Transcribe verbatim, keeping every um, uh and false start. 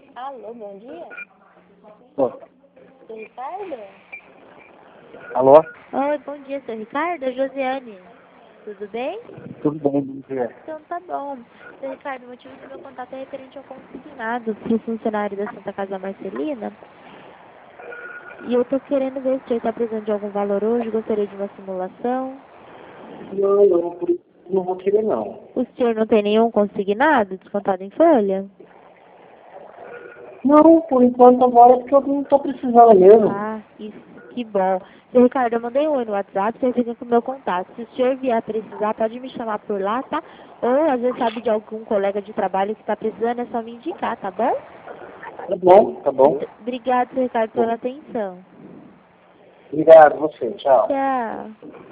Alô, bom dia. Ô. Seu Ricardo? Alô? Oi, bom dia, seu Ricardo. É Josiane. Tudo bem? Tudo bem, bom dia. Então tá bom. Seu Ricardo, o motivo do meu contato é referente ao consignado para o funcionário da Santa Casa Marcelina. E eu tô querendo ver se o senhor está precisando de algum valor hoje, gostaria de uma simulação. Não, não, por isso não vou querer não. O senhor não tem nenhum consignado descontado em folha? Não, por enquanto agora porque eu não estou precisando mesmo. Ah, isso, que bom. Seu Ricardo, eu mandei um oi no WhatsApp, você fica com o meu contato. Se o senhor vier precisar, pode me chamar por lá, tá? Ou às vezes sabe de algum colega de trabalho que está precisando, é só me indicar, tá bom? Tá bom, tá bom. Obrigado, seu Ricardo, pela atenção. Obrigado, você, tchau. Tchau.